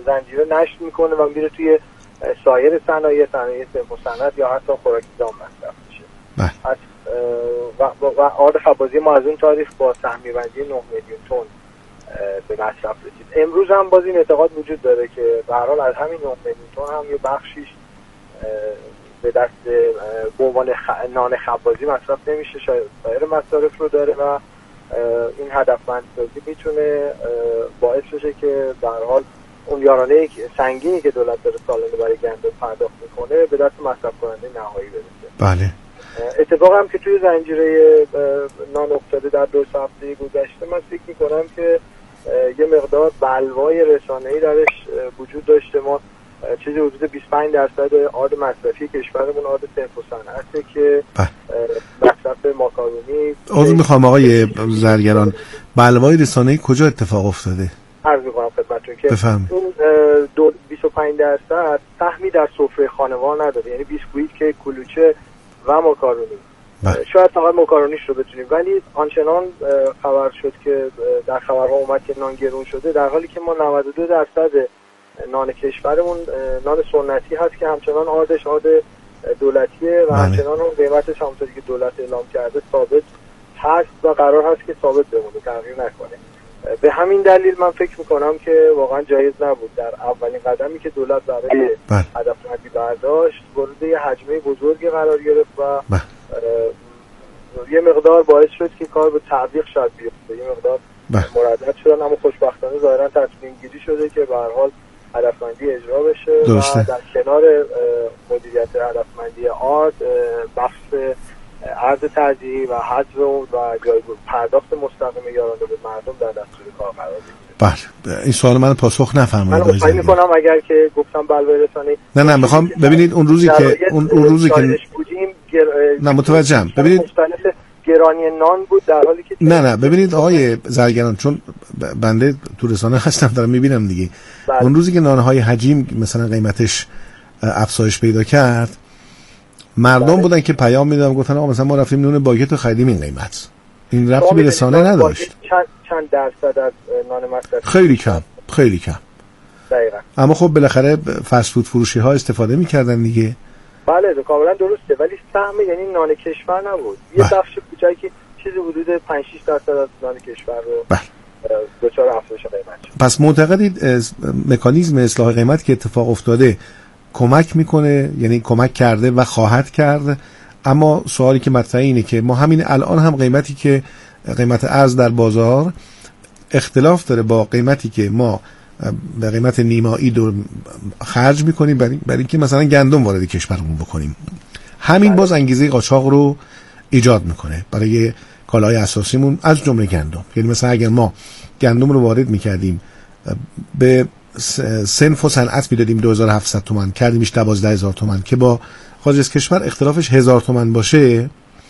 زنجیره نشت میکنه و میره توی سایر صنایع صنف و صنعت یا حتی خوراکی دام مصرف میشه. و آرد خبازی ما از اون تاریخ با سهمیه بندی 9 میلیون تن به مصرف رسید. امروز هم باز این اعتقاد وجود داره که به هر حال از همین 9 میلیون تن هم یه بخشیش به دست به عنوان نان خبازی مصرف نمیشه، شاید سایر مصارف رو داره و این هدفمندسازی میتونه باعث بشه که در حال اون یارانه سنگینی که دولت داره سالانه برای گندم پرداخت میکنه به دست مصرف کننده نهایی برسه. بله. اتفاقی هم که توی زنجیره نان افتاده در 2 هفته گذشته، من فکر میکنم که یه مقدار بلوای رسانه‌ای درش وجود داشته. ما چیزی حدود 25% آرد مصرفی کشورمون آرد صنف و صنعته که مصرف ماکارونی. عذر میخوام آقای زرگران، بلوای رسانه‌ای کجا اتفاق افتاده؟ عرض می‌کنم خدمتتون که اون 25% سهمی در سفره خانوار نداره، یعنی بیسکویت که کلوچه و ماکارونی. شاید فقط ماکارونیش رو بتونیم، ولی آنچنان خبر شد که در خبرها اومد که نان گرون شده، در حالی که ما 92% نان کشورمون نان سنتی هست که همچنان آردش آرد دولتیه و همچنان اون قیمتش همونطوری که دولت اعلام کرده ثابت هست و قرار هست که ثابت بمونه، تغییر نکنه. به همین دلیل من فکر میکنم که واقعا جایز نبود در اولین قدمی که دولت برای هدفمندی برداشت وارد یه حجمه بزرگی قرار گرفت و یه مقدار باعث شد که کار به تعویق شد بیفته، یه مقدار مردد شدن، اما خوشبختانه ظاهرا تصمیم گیری شده که به هر حال هدفمندی اجرا بشه. درسته. و در کنار مدیریت هدفمندی آرد، بخش ارز ترجیحی و حذف اون و جایگزین پرداخت مستقیم یارانه به مردم در دستور کار قرار بگیره. بله، این سوال من پاسخ نفرمایید. من فکر می‌کنم اگر که گفتم بلوای رسانه‌ای نه میخوام ببینید اون روزی که بودیم نه متوجهم. ببینید گرانی نان بود در حالی که نه ببینید آقای زرگران، چون بنده تو رسانه هستم دارم میبینم دیگه. اون روزی که نانهای حجیم مثلا قیمتش افزایش پیدا کرد، مردم بودن که پیام میدادن گفتن آقا مثلا ما رفتیم نون باگت رو خریدیم این قیمت. این ربطی به رسانه نداشت. چند درصد از نان مصرفی؟ خیلی کم. دقیقاً. اما خب بالاخره فست فود فروشی ها استفاده میکردن دیگه. بله کاملا درسته، ولی سهم یعنی نان کشور نبود. یه بخش کوچکی چیزی حدود 5-6% از نان کشور رو دچار افزایش قیمت شد. پس معتقدید مکانیزم اصلاح قیمت که اتفاق افتاده کمک میکنه، یعنی کمک کرده و خواهد کرد، اما سوالی که مطرحه اینه که ما همین الان هم قیمتی که قیمت ارز در بازار اختلاف داره با قیمتی که ما به قیمت نیمایی دو خرج میکنیم برای اینکه مثلا گندم وارد کشورمون بکنیم. همین باز انگیزه قاچاق رو ایجاد میکنه برای کالای اساسیمون از جمله گندم. یعنی مثلا اگر ما گندم رو وارد میکردیم به صنف و صنعت میدادیم 2700 تومان، کردیمش 12000 تومان که با خارج از کشور اختلافش 1000 تومان باشه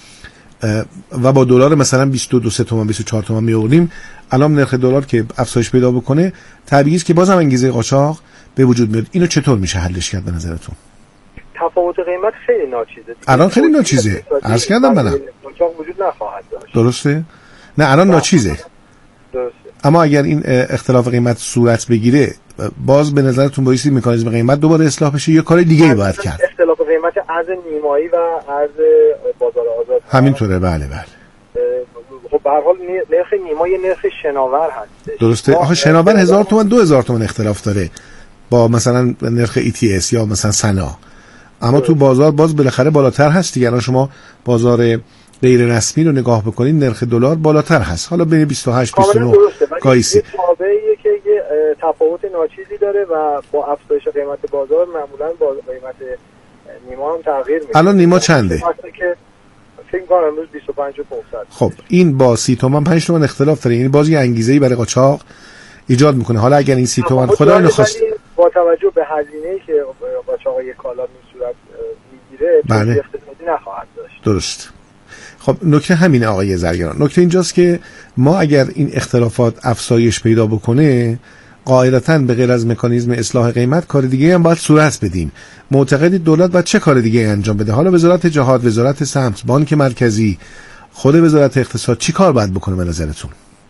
و با دلار مثلا 22 تومان 24 تومان میآوردیم، الان نرخ دلار که افزایش پیدا بکنه طبیعیه که بازم انگیزه قاچاق به وجود میاد. اینو چطور میشه حلش کرد به نظرتون؟ تفاوت قیمت خیلی ناچیزه. الان خیلی ناچیزه. عرض کردم منم. قاچاق وجود نخواهد داشت. درسته؟ نه الان ناچیزه. درسته. اما اگر این اختلاف قیمت صورت بگیره، باز به نظرتون بایستی مکانیزم قیمت دوباره اصلاح بشه یا کار دیگه ای باید کرد؟ اختلاف قیمت ارز نیمایی و ارز بازار آزاد همینطوره. بله. خب به هر حال نرخ نیما یه نرخ شناور هست. درسته. آخه شناور 1000 تومان 2000 تومان اختلاف داره با مثلا نرخ ETS یا مثلا سنا، اما تو بازار باز بالاخره بالاتر هست دیگه. الان شما بازار غیر رسمی رو نگاه بکنید نرخ دلار بالاتر هست، حالا بین 28 29 گایسی. تابعیه که یه تفاوت ناچیزی داره و با افزایش قیمت بازار معمولا با قیمت نیما هم تغییر میکنه. الان نیما چنده؟ فکر کنم امروز 25500. خب این با 30 تومن 5 تومن اختلاف داره، یعنی باز یه انگیزه‌ای برای قاچاق ایجاد میکنه. حالا اگر این 30 تومن خدا نخواست با توجه به هزینه‌ای که قاچاق یک کالا به صورت میگیره اقتصادی نخواهد داشت. درست. خب نکته همینه آقای زرگران. نکته اینجاست که ما اگر این اختلافات افزایش پیدا بکنه، قاعدتاً به غیر از مکانیزم اصلاح قیمت کار دیگه هم باید صورت بدیم. معتقدید دولت باید چه کار دیگه انجام بده؟ حالا وزارت جهاد، وزارت سمت، بانک مرکزی، خود وزارت اقتصاد چی کار باید بکنه به نظرتون؟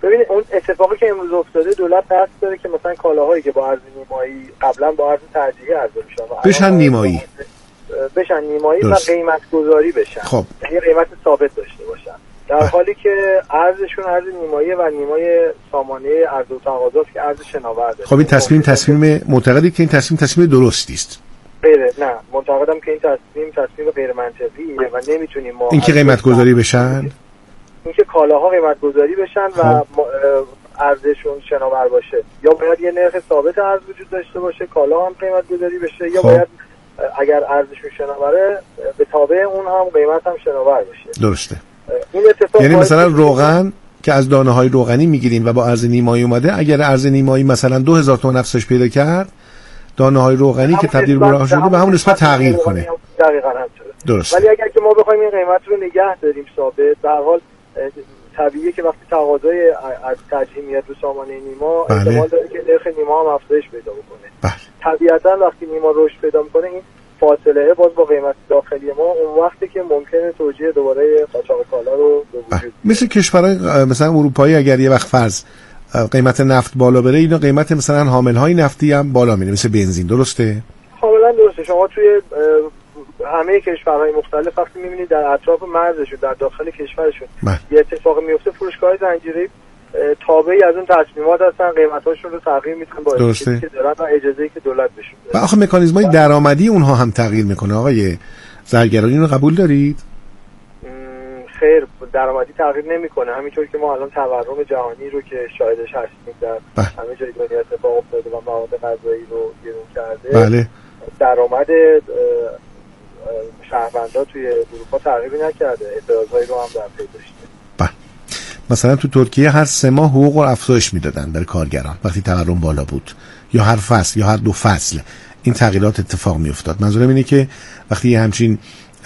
ببینید اون اتفاقی که امروز افتاده، دولت قصد داره که مثلا کالاهایی که با ارز نیمایی قبلا با ارز ترجیحی عرضه میشن بشن نیمایی و قیمت گذاری بشن، خب یعنی قیمت ثابت داشته باشن، در حالی که ارزشون ارز نیمایی و نیمای سامانه عرضه و تقاضاست که ارز شناور داره. خب این تصمیم معتقدی که این تصمیم درستی است؟ نه، معتقدم که این تصمیم غیر منطقیه و نمیتونیم ما اینکه قیمت گذاری بشن، اینکه کالاها قیمت گذاری بشن و ارزششون شناور باشه، یا باید یه نرخ ثابت ارز وجود داشته باشه کالا هم قیمت گذاری بشه، یا باید اگر ارزششون شناوره به تابع اون هم قیمت هم شناور باشه. درسته. این اتفاق یعنی مثلا روغن که از دانه‌های روغنی میگیریم و با ارز نیمایی اومده، اگر ارز نیمایی مثلا 2000 تومان افزایش پیدا کرد، دانه‌های روغنی که تبدیل به راه شده به همون نسبت تغییر کنه. دقیقاً همینطوره. درست. ولی اگر که ما بخوایم این قیمت رو نگه داریم ثابت، در حال طبیعیه که وقتی تقاضای از ترجیح میاد رو سامانه نیما، احتمال داره که نرخ نیما هم افزایش پیدا بکنه. طبیعتاً وقتی نیما رشد پیدا میکنه، این فاصله باز با قیمت داخلی ما اون وقتی که ممکنه توجیه دوباره قاچاق کالا رو به وجود. مثل کشورهای مثلا اروپایی اگر یه وقت فرض قیمت نفت بالا بره، اینا قیمت مثلا حاملهای نفتی هم بالا میره، مثل بنزین. درسته؟ کاملا درسته. شما توی همه کشورهای مختلف وقتی می‌بینید در اطراف مرزشون، در داخل کشورشون یه اتفاق میفته، فروشگاه‌های زنجیره‌ای تابعی از اون تصمیمات هستن، قیمتاشون رو تغییر میدن با اجازه‌ای که دارن و اجازه‌ای که دولت بهشون میده. و آخه مکانیزم‌های درآمدی اونها هم تغییر میکنه. آقای زرگرانی رو قبول دارید؟ خیر، درآمدی تغییر نمیکنه. همینطور که ما الان تورم جهانی رو که شاهدش هستیم در همه جای دنیا اتفاق افتاده و مواد غذایی رو گرون کرده. بله. درآمد شهروندان توی اروپا تغییری نکرده، اعتراضایی رو هم در پی داشته. مثلا تو ترکیه هر 3 ماه حقوق رو افزایش میدادن برای کارگران وقتی تورم بالا بود، یا هر فصل یا هر 2 فصل این تغییرات اتفاق میافتاد. منظورم اینه که وقتی یه همچین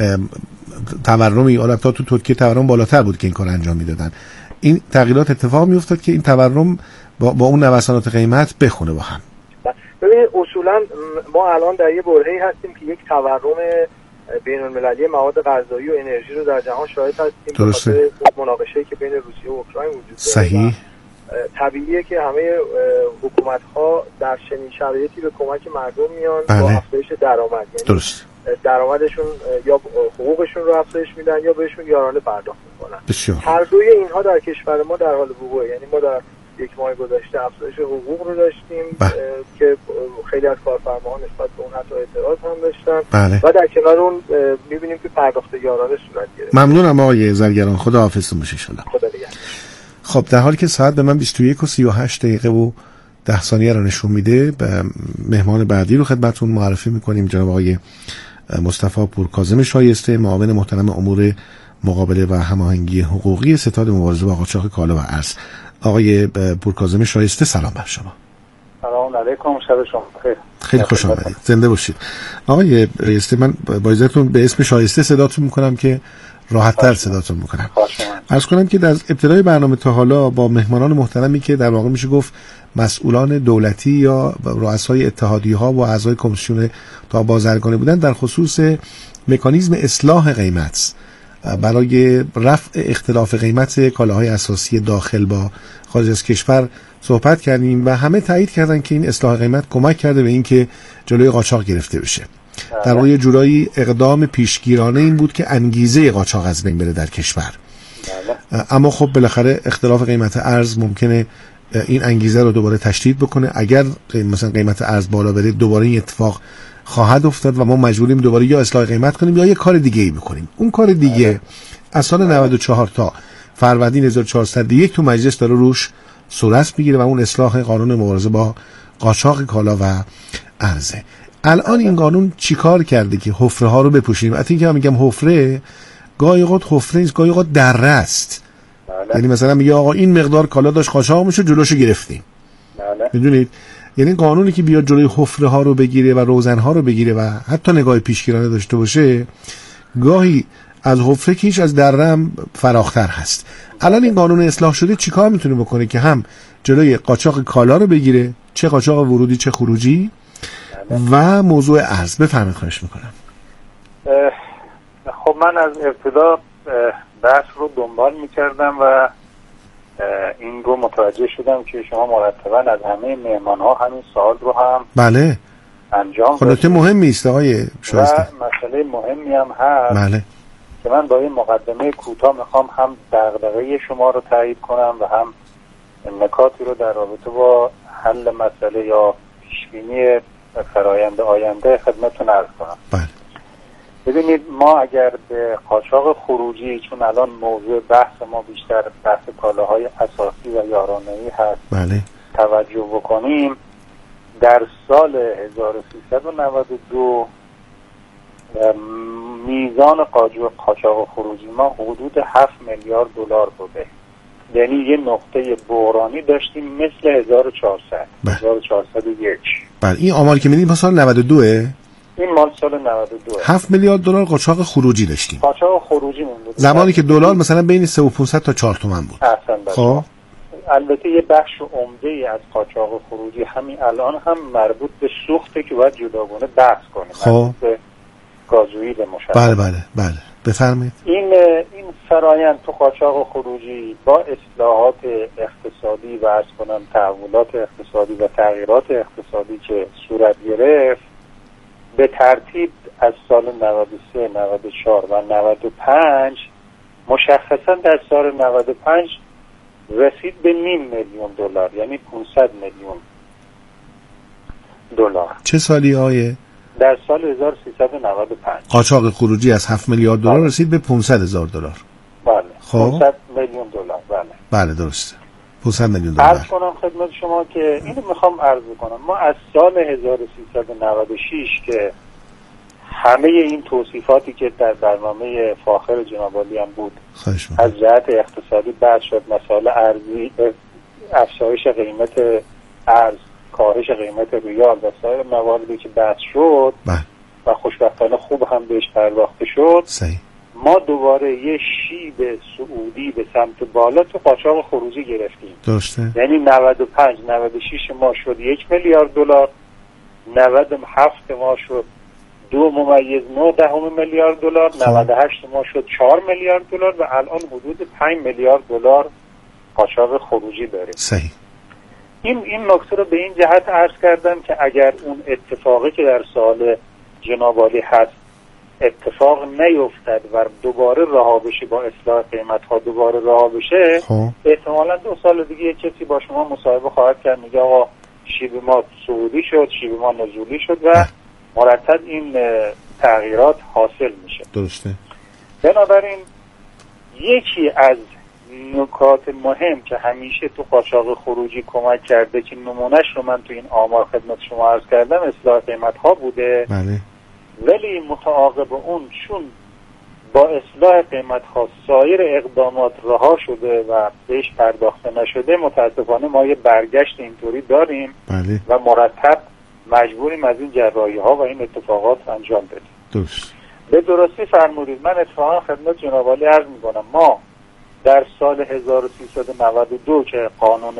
تورمی، البته تو ترکیه تورم بالاتر بود که این کار انجام میدادن، این تغییرات اتفاق میافتاد که این تورم با اون نوسانات قیمت بخونه با هم. ببینید اصولا ما الان در یه برهه‌ای هستیم که یک تورم بین‌المللی مواد غذایی و انرژی رو در جهان شاهد هستیم. درسته. مناقشه‌ای که بین روسیه و اوکراین وجود داره. صحیح. طبیعیه که همه حکومت‌ها در چنین شرایطی به کمک مردم میان با افزایش درآمد. یعنی درست. درآمدشون یا حقوقشون رو افزایش میدن یا بهشون یارانه پرداخت میکنن. بسیار. هر دوی اینها در کشور ما در حال وقوعه. یعنی ما در 1 ماه گذشته افزایش حقوق رو داشتیم که خیلی از کارفرماها نسبت به اون حتی اعتراض هم داشتن و در کنار اون میبینیم که پرداخت یارانه صورت گرفت. ممنونم آقای زرگران، خدا حافظتون باشه ان شاء الله. خدا نگهدار. خب در حالی که ساعت به من 21:38 و 10 ثانیه رو نشون میده، به مهمان بعدی رو خدمتتون معرفی میکنیم. جناب آقای مصطفی پورکاظم شایسته، معاون محترم امور مقابله و هماهنگی حقوقی ستاد مبارزه با قاچاق کالا و ارز. آقای پورکاظم شایسته، سلام بر شما. سلام علیکم، شب شما بخیر. خیلی خوش آمدید، زنده باشید. آقای شایسته، من با اجازهتون به اسم شایسته صداتون میکنم که راحت‌تر صداتون میکنم. عرض کنم که در ابتدای برنامه تا حالا با مهمانان محترمی که در واقع میشه گفت مسئولان دولتی یا رؤسای اتحادیه‌ها و اعضای کمیسیون تا بازرگانی بودن در خصوص مکانیزم اصلاح قیمت برای رفع اختلاف قیمت کالاهای اساسی داخل با خارج از کشور صحبت کردیم و همه تایید کردن که این اصلاح قیمت کمک کرده به اینکه جلوی قاچاق گرفته بشه. در واقع جورایی اقدام پیشگیرانه این بود که انگیزه قاچاق از بین بره در کشور. اما خب بالاخره اختلاف قیمت ارز ممکنه این انگیزه رو دوباره تشدید بکنه. اگر مثلا قیمت ارز بالا بره دوباره این اتفاق خواهد افتاد و ما مجبوریم دوباره یا اصلاح قیمت کنیم یا یه کار دیگه ای بکنیم. اون کار دیگه از سال 94 تا فروردین 1401 تو مجلس داره روش صورت میگیره و اون اصلاح قانون مبارزه با قاچاق کالا و ارزه. الان این قانون چیکار کرده که حفره ها رو بپوشیم؟ البته اینکه من میگم حفره، گاهی اوقات حفره نیست، گاهی اوقات دره است. یعنی مثلا میگه آقا این مقدار کالا داشت قاچاق میشه، جلوشو گرفتیم. میدونید؟ یعنی قانونی که بیاد جلوی حفره ها رو بگیره و روزن ها رو بگیره و حتی نگاه پیشگیرانه داشته باشه، گاهی از حفره کیش از دره هم فراختر هست. الان این قانون اصلاح شده چیکار میتونه بکنه که هم جلوی قاچاق کالا رو بگیره، چه قاچاق ورودی چه خروجی، و موضوع ارز؟ بفرمایید، خواهش میکنم. خب من از ابتدا بحث رو دنبال میکردم و این رو متوجه شدم که شما مرتبا از همه مهمان ها همین سوال رو هم بله انجام خودت مهمی است آقای شایسته و مسئله مهمی هم هست بله که من با این مقدمه کوتاه میخوام هم دغدغه شما رو تایید کنم و هم نکاتی رو در رابطه با حل مسئله یا پیشبینی فرایند آینده خدمتتون عرض کنم. بله ببینید ما اگر به قاچاق خروجی، چون الان موضوع بحث ما بیشتر بحث کالاهای اساسی و یارانه‌ای هست بله توجه بکنیم، در سال 1392 میزان قاچاق خروجی ما حدود 7 میلیارد دلار بوده، یعنی یه نقطه بحرانی داشتیم مثل 1400 1401. بله این آماری که میدید سال 92 این مال سال 92 7 میلیارد دلار قاچاق خروجی داشتیم. قاچاق خروجی مون بود زمانی که دلار مثلا بین 3500 تا 4 تومن بود. خب البته یه بخش عمده‌ای از قاچاق خروجی همین الان هم مربوط به سوخته که باید جداگانه بحث کنیم. خب به گازوئیل مشخص. بله بفرمایید. این فرایند تو قاچاق خروجی با اصلاحات اقتصادی و از کنم تحولات اقتصادی و تغییرات اقتصادی که صورت گرفت به ترتیب از سال 93 94 و 95 مشخصا در سال 95 رسید به 500 میلیون دلار، یعنی 500 میلیون دلار. چه سالی آیه؟ در سال 1395 قاچاق خروجی از 7 میلیارد دلار رسید به 500,000 دلار. بله. خب 500 میلیون دلار. بله درسته. 500 میلیون دلار. عرض کنم خدمت شما که اینو میخوام عرض کنم، ما از سال 1396 که همه این توصیفاتی که در برنامه فاخر جناب عالی هم بود از جهت اقتصادی بحث شد، مسائل ارزی، افزایش قیمت ارز، کاهش قیمت ریال و سایر مواردی که بحث شد و خوشبختانه خوب هم بهش پرداخته شد. صحیح. ما دوباره یه شیب صعودی به سمت بالا تو قاچاق خروجی گرفتیم. درسته. یعنی 95 96 ما شد 1 میلیارد دلار، 97 ما شد 2.9 میلیارد دلار، 98 ما شد 4 میلیارد دلار و الان حدود 5 میلیارد دلار قاچاق خروجی داریم. صحیح. این نکته رو به این جهت عرض کردم که اگر اون اتفاقی که در سال جناب عالی هست اتفاق نیفتد و دوباره رها بشه، با اصلاح قیمت ها دوباره رها بشه، احتمالاً 2 سال دیگه کسی با شما مصاحبه خواهد کرد میگه آقا شیب ما صعودی شد، شیب ما نزولی شد و مرتب این تغییرات حاصل میشه. درسته. بنابراین یکی از نکات مهم که همیشه تو قاچاق خروجی کمک کرده که نمونهش رو من تو این آمار خدمت شما عرض کردم، اصلاح قیمت ها بوده. بله. ولی متعاقب اون چون با اصلاح قیمت ها سایر اقدامات رها شده و بهش پرداخته نشده، متاسفانه ما یه برگشت اینطوری داریم. بله. و مرتب مجبوریم از این جراحی ها و این اتفاقات انجام بدیم. درست. به درستی فرمودید. من اتفاقا خدمت جناب عالی عرض میکنم ما در سال 1392 که قانون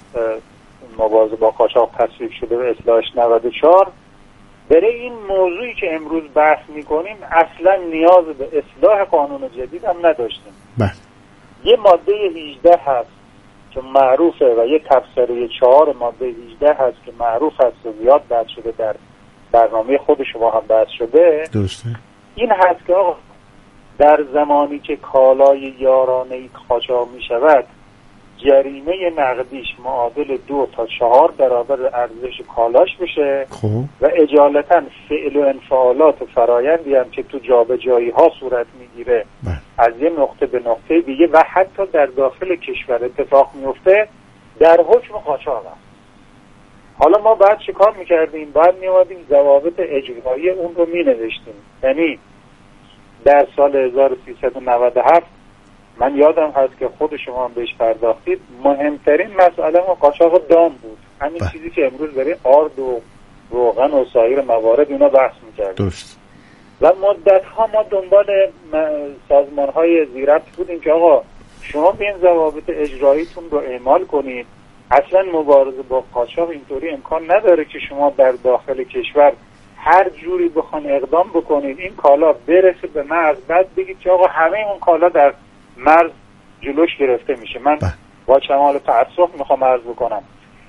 مبارزه با قاچاق تصویب شده و اصلاحش 94، برای این موضوعی که امروز بحث میکنیم اصلا نیاز به اصلاح قانون جدید هم نداشتیم. بله. یه ماده 18 هست که معروفه و یه تفسیری 4 ماده 18 هست که معروف هست و زیاد بحث شده، در برنامه خود شما هم بحث شده. درسته. این هست که آقا در زمانی که کالای یارانه‌ای قاچاق می شود، جریمه نقدیش معادل 2 تا 4 برابر ارزش کالاش بشه و اجالتا فعل و انفعالات و فرایندی هم که تو جابجایی ها صورت میگیره از یه نقطه به نقطه دیگه و حتی در داخل کشور اتفاق میفته در حکم قاچاق است. حالا ما بعد چه کار میکردیم؟ بعد میامدیم ضوابط اجرایی اون رو مینوشتیم. یعنی در سال 1397 من یادم هست که خود شما هم بهش پرداختید، مهمترین مسئله ما قاچاق دام بود. همین چیزی که امروز برای آرد و روغن و سایر موارد اینا بحث می‌کردیم. درست. و مدت‌ها ما دنبال سازمان‌های زیربط بودیم که آقا شما بیاین ضوابط اجراییتون رو اعمال کنید. اصلا مبارزه با قاچاق اینطوری امکان نداره که شما در داخل کشور هر جوری بخوان اقدام بکنید این کالا برسه به مرز، بعد بگید که آقا همه اون کالا در مرز جلوش گرفته میشه. من با کمال تأسف میخوام عرض بکنم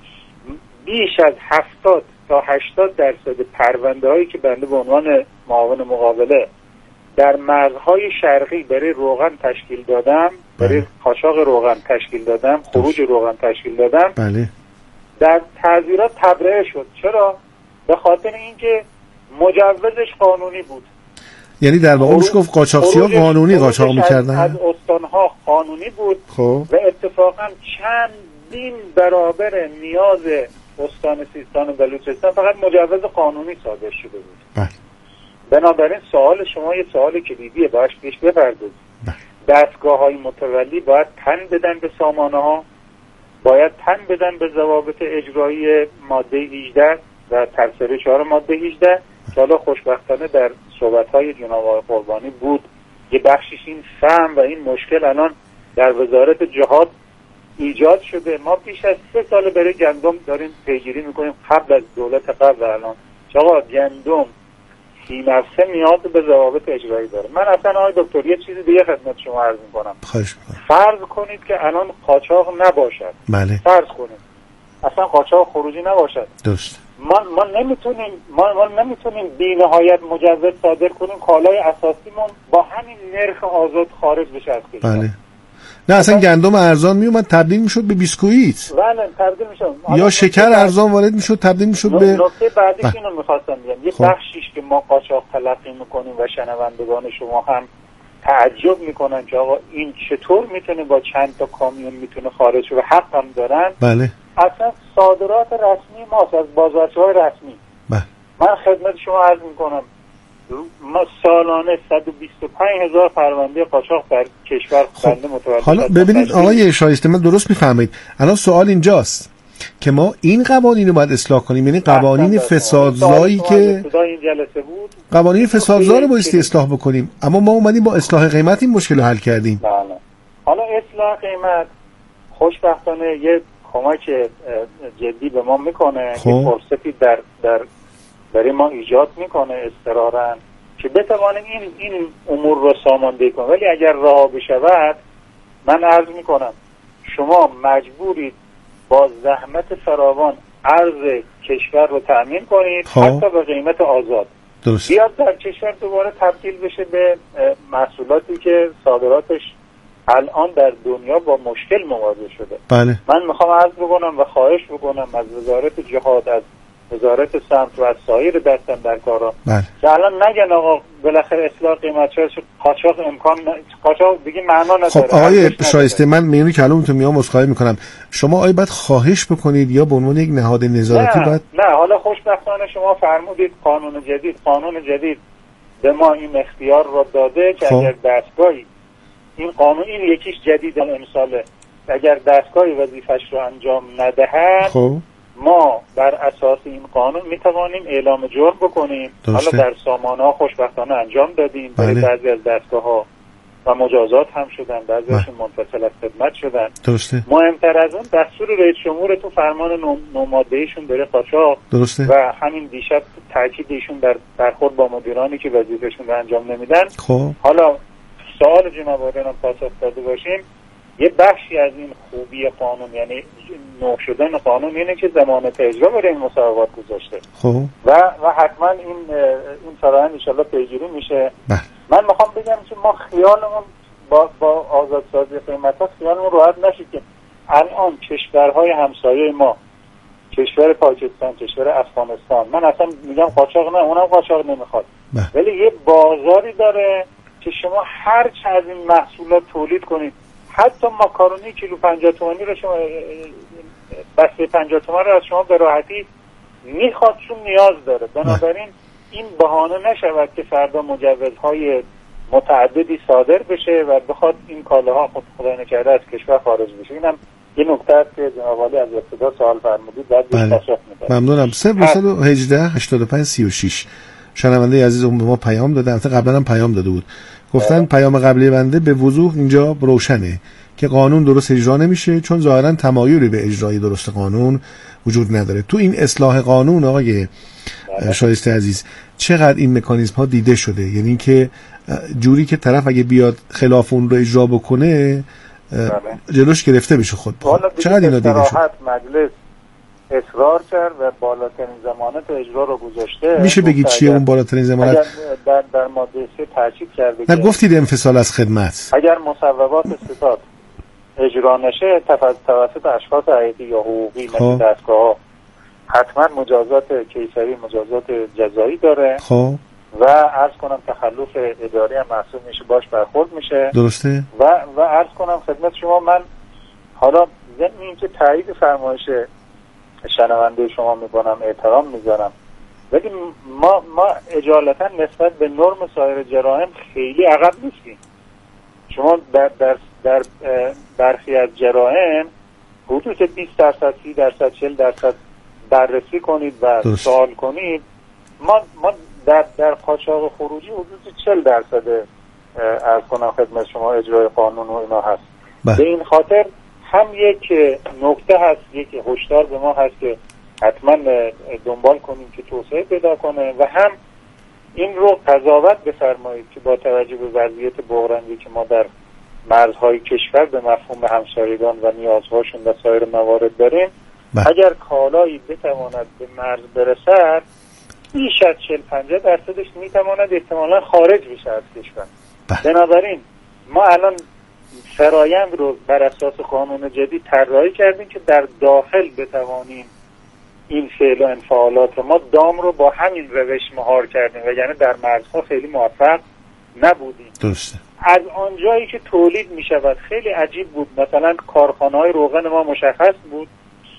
بیش از 70 تا 80% پرونده هایی که بنده به عنوان معاون مقابله در مرزهای شرقی برای روغن تشکیل دادم، برای قاچاق روغن تشکیل دادم، خروج روغن تشکیل دادم، بله، در تعزیرات تبرئه شد. چرا؟ به خاطر اینکه مجوزش قانونی بود. یعنی در واقع میشه گفت قاچاقچی‌ها قانونی قاچاق می‌کردن. از استان‌ها قانونی بود. خب و اتفاقاً چندین برابر نیاز استان سیستان و بلوچستان فقط مجوز قانونی صادر شده بود. بله. بنابراین سوال شما یه سوال کلیدیه، باید پیش بپردازید. دستگاه‌های متولی باید تن بدن به سامانه‌ها، باید تن بدن به ضوابط اجرایی ماده 18 و تفسیر 4 ماده 18 که حالا خوشبختانه در صحبت‌های جناب آقای قربانی بود. یه بخشش این فهم و این مشکل الان در وزارت جهاد ایجاد شده. ما پیش از 3 سال برای گندم داریم پیگیری میکنیم قبل از دولت قبل. الان آقا گندم نفسه نیاز به ضوابط اجرایی داره. من اصلا آقای دکتر یه چیزی دیگه خدمت شما عرض میکنم. خواهش میکنم. فرض کنید که الان قاچاق نباشد. بله. فرض کنید اصلا قاچاق خروجی نباشد. درست. ما نمیتونیم بی‌نهایت مجوز صادر کنیم کالای اساسیمون با همین نرخ آزاد خارج بشه از کشور. بله. نه اصلا گندم ارزان میومد تبدیل میشد به بیسکویت. بله تبدیل میشد. یا شکر ارزان وارد میشد تبدیل میشد به نکته بعدیش اینو میخواستم بگم. یه بخشیش که ما قاچاق تلقی میکنیم و شنوندگان شما هم تعجب میکنن که آقا این چطور میتونه با چند تا کامیون میتونه خارج شه و حق هم دارن. بله. اصلا صادرات رسمی ماست از بازارچه‌های رسمی. بله. من خدمت شما عرض میکنم ما سالانه 125,000 پرونده قاچاق در کشور بنده متولد. حالا ببینید آقای شایسته، من درست میفهمید الان سوال اینجاست که ما این قوانین رو باید اصلاح کنیم، یعنی قوانین فسادزایی که این جلسه بود قوانین فسادزا رو بایستی اصلاح بکنیم، اما ما اومدیم با اصلاح قیمت این مشکل رو حل کردیم. بله. حالا اصلاح قیمت خوشبختانه یه کمک جدی به ما میکنه که فرصتی در برای ما ایجاد میکنه اضطراراً که بتوانیم این امور رو ساماندهی کنیم. ولی اگر رها بشود من عرض میکنم شما مجبورید با زحمت فراوان ارز کشور رو تأمین کنید حتی به قیمت آزاد. درست. بیاد در کشور دوباره تبدیل بشه به محصولاتی که صادراتش الان در دنیا با مشکل مواجه شده. بله. من میخوام عرض بکنم و خواهش بکنم از وزارت جهاد، از وزارت سمت و از سایر دستن در کارا که الان نگن آقا بالاخره اصلاح قیمت شد قاچاق امکان قاچاق دیگه معنا نداره. خب آقای شایسته، من میونی کلامتون میام عذرخواهی میکنم، شما آیا باید خواهش بکنید یا به عنوان یک نهاد نظارتی باید؟ نه حالا خوشبختانه شما فرمودید قانون جدید به ما این اختیار رو داده که اگر دستگاهی این قانون این یکیش جدید امساله اگر دستگاهی وظیفش رو انجام ندهد ما بر اساس این قانون میتوانیم اعلام جرم بکنیم. حالا در سامانه‌ها خوشبختانه انجام دادیم برای بعضی از دستگاه‌ها و مجازات هم شدن، بعضیشون منفصل از خدمت شدن. درسته. مهمتر از اون دستور رئیس جمهور تو فرمان نوماده‌ایشون برای قاچاق و همین دیشب تاکید ایشون در برخورد با مدیرانی که وظیفه‌شون رو انجام نمیدن. حالا سوال جناب آقایان پاسخ داده باشیم. یه بخشی از این خوبی قانون یعنی نو شدن قانون اینه که ضمانت اجرا برای این مسابقات گذاشته. و حتما این فرآیند ان شاءالله پیگیری میشه. من میخوام بگم که ما خیالمون با آزادسازی قیمتا خیالمون راحت نشه که الان کشورهای همسایه ما، کشور پاکستان، کشور افغانستان، من اصلا میگم قاچاق نه، اونم قاچاق نمیخواد، ولی یه بازاری داره که شما هر چه از این محصولات تولید کنید، حتی ماکارونی کیلو 50 تومانی رو شما بسته 50 تومان رو از شما به راحتی میخواد چون نیاز داره. بنابراین این بهانه نشود که فردا مجوزهای متعددی صادر بشه و بخواد این کالاها خدا نکرده از کشور خارج بشه. اینم یه نکته است که جناب عالی از ابتدا سوال فرمودید بعد پاسخ میدم. ممنونم. 318 85 36 شنونده عزیز به ما پیام داده، البته قبلا هم پیام داده بود، گفتن پیام قبلی بنده به وضوح اینجا روشنه که قانون درست اجرا نمیشه چون ظاهرا تمایلی به اجرای درست قانون وجود نداره. تو این اصلاح قانون آقای شایسته عزیز چقدر این مکانیزم ها دیده شده؟ یعنی که جوری که طرف اگه بیاد خلاف اون رو اجرا بکنه جلوش گرفته بشه. خود چقدر اینا دیده شد. مجلس اصرار کرد و بالاترین ضمانت اجرا رو گذاشته. میشه بگید چیه اون بالاترین ضمانت؟ در ماده 3 تاکید کرده نه گفتید انفصال از خدمت. اگر مصوبات ستاد اجرا نشه توسط اشخاص هیئتی یا حقوقی مثل دستگاه‌ها حتما مجازات کیفری، مجازات جزایی داره. خب و عرض کنم تخلف اداری هم محسوب میشه، باش برخورد میشه. درسته. و عرض کنم خدمت شما، من حالا ضمن اینکه تایید فرمایش شنونده شما میکنم، احترام میذارم، ولی ما اجالتا نسبت به نرم سایر جرائم خیلی عقب نیستیم. شما در برخی از جرائم حدود 20%، 30%، 40% بررسی کنید و سوال کنید. ما در قاچاق خروجی حدود 40% عرض کنم خدمت شما اجرای قانون و اینا هست. به این خاطر هم یک نکته هست، یک هشدار به ما هست که حتما دنبال کنیم که توسعه پیدا کنه، و هم این رو قضاوت بفرمایید که با توجه به وضعیت بحرانی که ما در مرزهای کشور به مفهوم همسایگان و نیازهاشون و سایر موارد داریم، اگر کالایی بتواند به مرز برسد، بیش از 40-50% میتواند احتمالا خارج بشه از کشور. بنابراین ما الان فرایند رو بر اساس قانون جدید طراحی کردیم که در داخل بتوانیم این فعل و انفعالات ما دام رو با همین روش مهار کردیم و یعنی در مرزها خیلی موفق نبودیم. درسته. از آنجایی که تولید می شود خیلی عجیب بود، مثلا کارخانه‌های روغن ما مشخص بود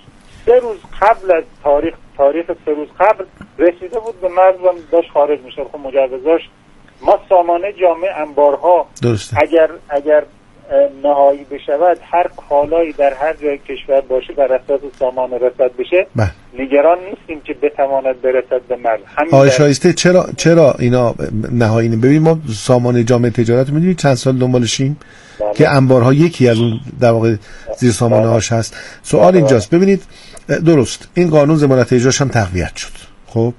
3 روز قبل از تاریخ 3 روز قبل رسیده بود به مرز و داشت خارج می شد. خب مجوزاش ما سامانه جامع انبارها اگر نهایی بشود، هر کالایی در هر جای کشور باشه بر اساس سامانه رسد بشه، نگران نیستیم که بتواند برسد به مرز. آقای شایسته چرا اینا نهایی ببین ما سامانه جامع تجارت میدونید چند سال دنبالشیم که انبارها یکی از اون در واقع زیر سامانه هاش هست. سوال اینجاست، ببینید درست این قانون ضمانت اجراش هم تقویت شد. خب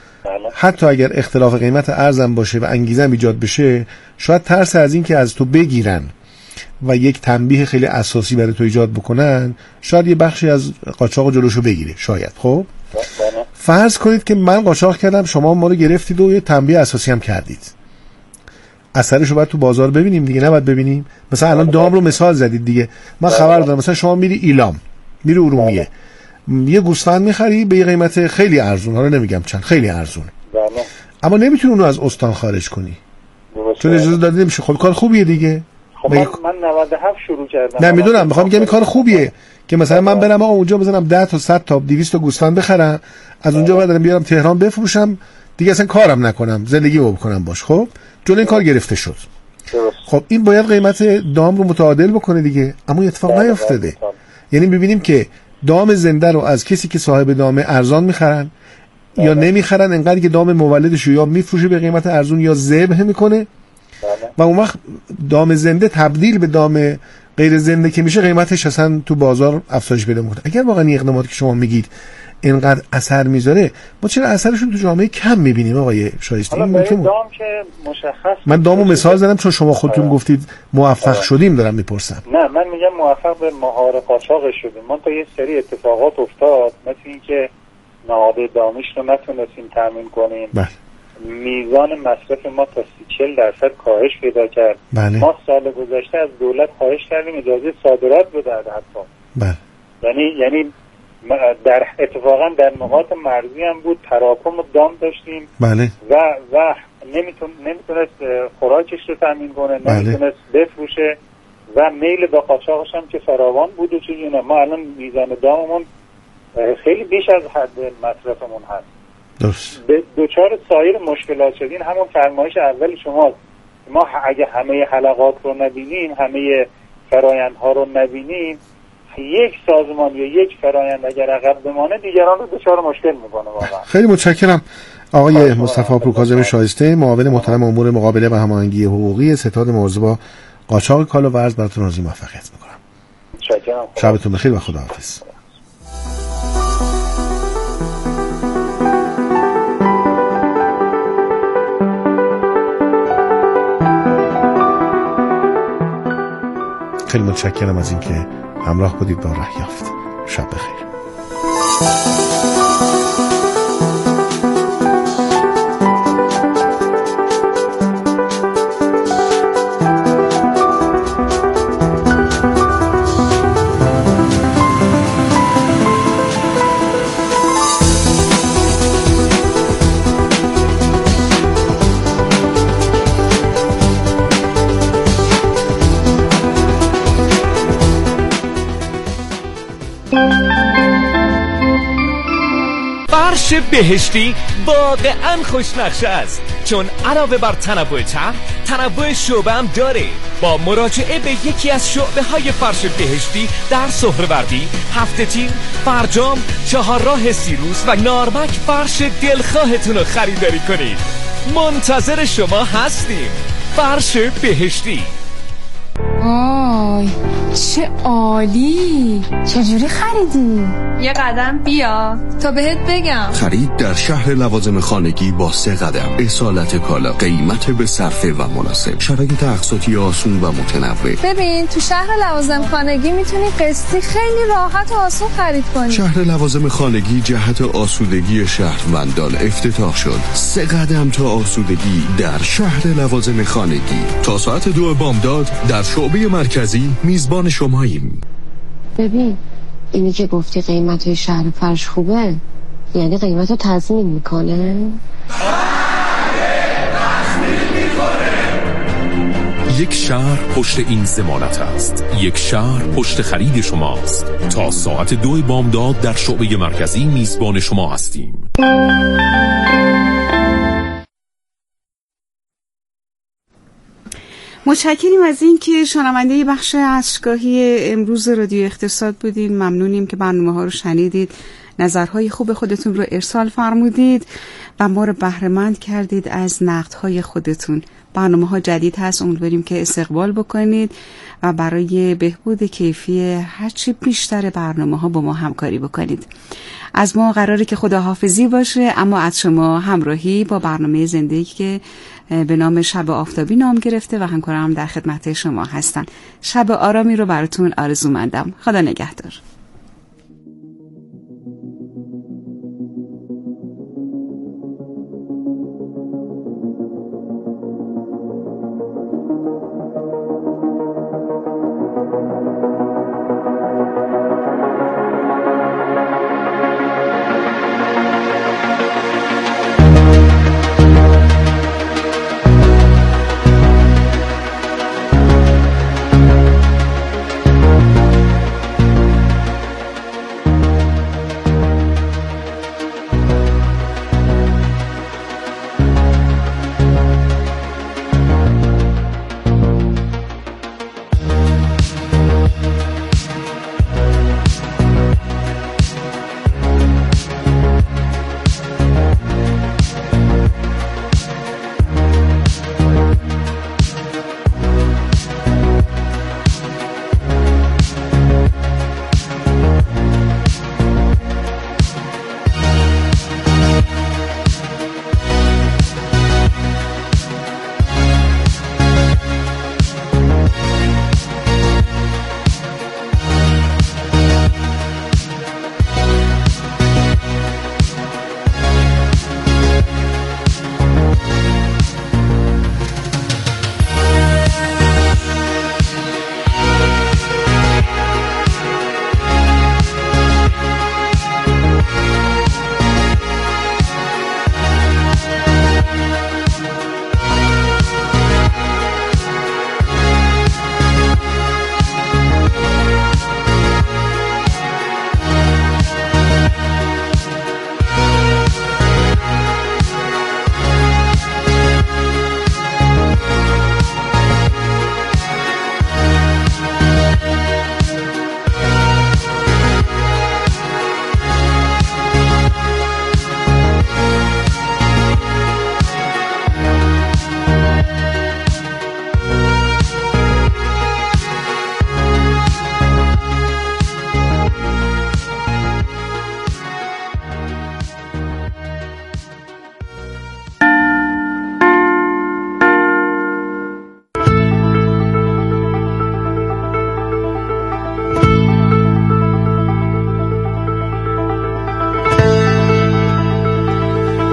حتی اگر اختلاف قیمت ارزم باشه و انگیزه ایجاد بشه، شاید ترس از این که از تو بگیرن و یک تنبیه خیلی اساسی برای تو ایجاد بکنن، شاید یه بخشی از قاچاق جلوشو بگیره. شاید خب فرض کنید که من قاچاق کردم، شما ما رو گرفتید و یه تنبیه اساسی هم کردید، اثرشو باید تو بازار ببینیم دیگه، نباید ببینیم؟ مثلا الان دام رو مثال زدید دیگه، من خبر دارم مثلا شما میری ایلام، میری ارومیه، یه گوسفند میخری به یه قیمت خیلی ارزون، حالا نمیگم چند، خیلی ارزون، اما نمیتونی اونو از استان خارج کنی چون اجازه داده نمیشه. خب کار خوبیه دیگه. خب من 97 شروع کردم. نه میدونم، میخوام بگم این کار خوبیه که مثلا من برم اونجا بزنم 10 تا 100 تا 200 تا گوسفند بخرم، از اونجا بعدم بیارم تهران بفروشم دیگه، اصلا کارم نکنم، زندگی بکنم باش. خب جلوی این کار گرفته شد. خب این باید قیمت دام رو متعادل بکنه دیگه، اما اتفاق نیفتاده. یعنی ببینیم که دام زنده رو از کسی که صاحب دام ارزان میخرن یا نمیخرن، انقدر که دام مولدش یا میفروشه به قیمت ارزون یا ذبح میکنه، و اون وقت دام زنده تبدیل به دام غیر زنده که میشه، قیمتش اصلا تو بازار افزایش پیدا میکنه. اگر واقعا این اقداماتی که شما میگید اینقدر اثر میذاره، ما چرا اثرشون تو جامعه کم میبینیم آقای شایسته؟ دام که مشخص، من دامو مثال زدم چون شما خودتون گفتید موفق شدیم، دارم میپرسم. نه من میگم موفق به مهار قاچاق شدیم. من تا یه سری اتفاقات افتاد، مثل اینکه نهاد دامیش رو نتونستیم تامین کنیم. میزان مصرف ما تا 40% کاهش پیدا کرد. ما سال گذشته از دولت خواهش کردیم اجازه صادرات بده حتی. یعنی در اتفاقا در نقاط مرزی هم بود، تراکم دام داشتیم. و نمیتونست خوراکش رو تامین کنه، نمیتونست بفروشه و میل به قاچاقش هم که فراوان بود و چیزی. ما الان میزان داممون خیلی بیش از حد مصرفمون هست. درست. دوچار سایر مشکلات شدین. همون فرمایش اول شماست، ما اگه همه حلقات رو نبینیم، همه فرایندها رو نبینیم، یک سازمان یا یک فرایند اگر عقب بمانه دیگران رو دوچار مشکل میکنه. واقعا خیلی متشکرم آقای مصطفی پورکاظم شایسته، معاون محترم امور مقابله و هماهنگی حقوقی ستاد مبارزه با قاچاق کالا و ارز، براتون آرزوی موفقیت میکنم. متشکرم. شبتون بخیر و خداحافظ. خیلی متشکرم از اینکه همراه بودید با راه یافت. شب بخیر. فرش بهشتی واقعا خوشنقشه است، چون علاوه بر تنوع طرح، تنوع شعبه هم داره. با مراجعه به یکی از شعبه های فرش بهشتی در سهروردی، هفت‌تیر، فرجام، چهارراه سیروس و نارمک فرش دلخواهتون رو خریداری کنید. منتظر شما هستیم. فرش بهشتی. آی چه عالی! چجوری خریدی؟ یه قدم بیا تا بهت بگم. خرید در شهر لوازم خانگی با 3 قدم. اصالت کالا، قیمت به صرفه و مناسب، شرایط اقساطی آسون و متنوع. ببین تو شهر لوازم خانگی میتونی قسطی خیلی راحت و آسون خرید کنی. شهر لوازم خانگی جهت آسودگی شهروندان افتتاح شد. 3 قدم تا آسودگی در شهر لوازم خانگی. تا ساعت 2 بامداد در شعبه مرکزی میزبان شماییم. ببین اینی که گفتی قیمت شهر فرش خوبه، یعنی قیمت رو تضمین میکنه؟ یک شهر پشت این ضمانت است. یک شهر پشت خرید شماست. تا ساعت 2 بامداد در شعبه مرکزی میزبان شما هستیم. متشکریم از این که شنونده بخش اشکاهی امروز رادیو اقتصاد بودین. ممنونیم که برنامه‌ها رو شنیدید، نظرهای خوب خودتون رو ارسال فرمودید و ما رو بهره‌مند کردید از نقدهای خودتون. برنامه‌ها جدید هست، امیدواریم که استقبال بکنید و برای بهبود کیفی هرچی بیشتر برنامه‌ها با ما همکاری بکنید. از ما قراره که خداحافظی باشه، اما از شما همراهی با برنامه زندگی که به نام شب آفتابی نام گرفته و همکارم در خدمت شما هستن. شب آرامی رو براتون آرزومندم. خدا نگهدار.